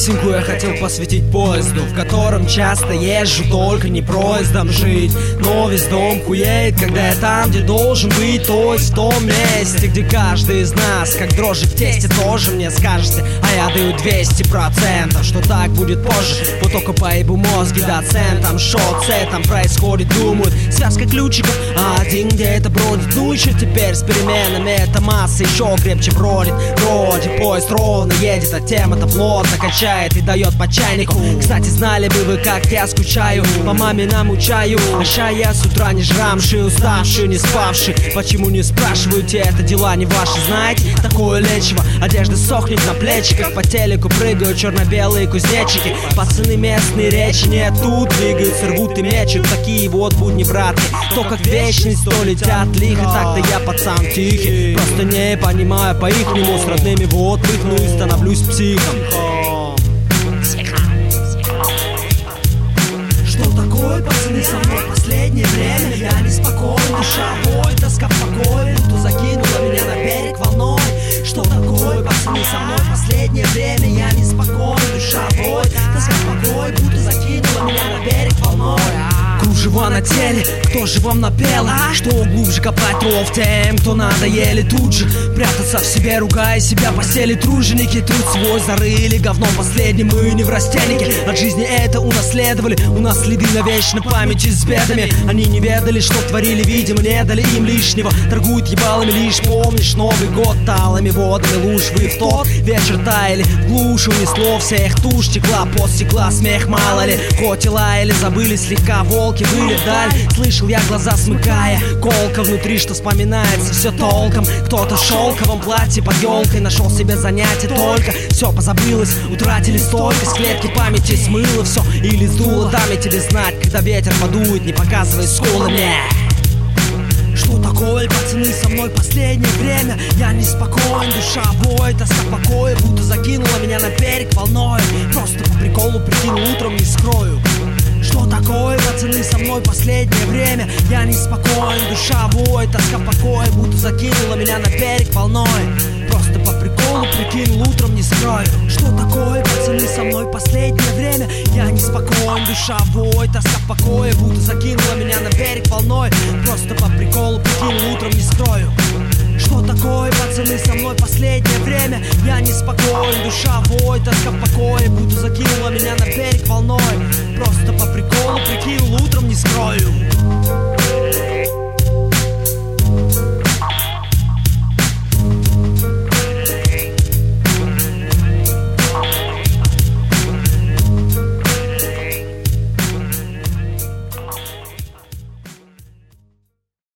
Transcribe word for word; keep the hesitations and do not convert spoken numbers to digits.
песенку я хотел посвятить поезду, в котором часто езжу, только не проездом жить. Но весь дом хуеет, когда я там, где должен быть, то есть в том месте, где каждый из нас, как дрожжи в тесте, тоже мне скажете. А я даю двести процентов, что так будет позже. Вот только поебу мозги доцентам, шот с там происходит, думают, связка ключиков, а один где-то бродит. Ну еще теперь с переменами эта масса еще крепче бродит. Вроде поезд ровно едет, а тема-то плотно качает и дает по чайнику. Кстати, знали бы вы, как я скучаю, по маме намучаю. А ща я с утра не жрамший, уставший, не спавший. Почему не спрашиваете, это дела не ваши, знаете? Такое лечиво, одежда сохнет на плечиках, по телеку прыгают черно-белые кузнечики. Пацаны местные речи не тут двигаются, рвут и мечут. Такие вот будни, братки, то как вечность, то летят лихо. Так-то я пацан тихий, просто не понимаю по-ихнему. С родными вот прыгну и становлюсь психом. Что такое, пацаны, со мной последнее время? Я неспокоен, душа воет, тоска в покое, будто закинула меня на берег волной. Что такое, пацаны, со мной последнее время? Я неспокоен, душа воет, тоска в покое, будто закинула меня на берег волной. Кружева на теле, кто же вам напел? Что глубже копать ров тем, кто надоели тут же прятаться в себе, ругая себя, постели труженики. Труд свой зарыли, говном последним мы не в растенике. От жизни это унаследовали, у нас следы на вечной памяти с бедами. Они не ведали, что творили, видимо, не дали им лишнего. Торгуют ебалами лишь, помнишь, Новый год талыми водами луж. Вы в тот вечер таяли, в глушь унесло всех, тушь текла, под стекла, смех мало ли. Хоть и лаяли, забыли слегка, волки были вдаль. Слышал я, глаза смыкая, колка внутри, что вспоминается все толком. Кто-то в шелковом платье под елкой нашел себе занятие, только все позабылось, утратили стойкость, клетки памяти смыло все или сдуло. Дам я тебе знать, когда ветер подует, не показывай скулы мне. Что такое, пацаны, со мной последнее время? Я неспокоен, душа воет, тоска покоя, будто закинула меня на берег волной. Просто по приколу прикинул, утром не скрою. Что такое, пацаны, со мной последнее время? Я неспокоен, душа воет, тоска покоя, будто закинула меня на берег волной. Просто по приколу прикинул, утром не скрою. Что такое, пацаны, со мной последнее время? Я неспокоен, душа воет, тоска покоя, будто закинула меня на берег волной. Просто по приколу прикинул, утром не скрою. Что такое, пацаны, со мной последнее время? Я неспокоен, душа воет, тоска покоя, будто закинула меня на берег волной. Просто по приколу прикинул, утром не скрою.